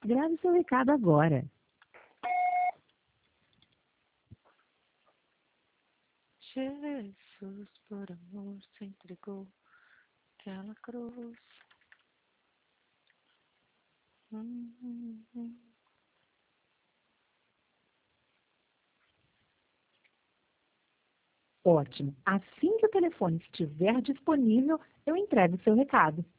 Grave seu recado agora. Jesus, por amor, se entregou aquela cruz. Ótimo. Assim que o telefone estiver disponível, eu entrego seu recado.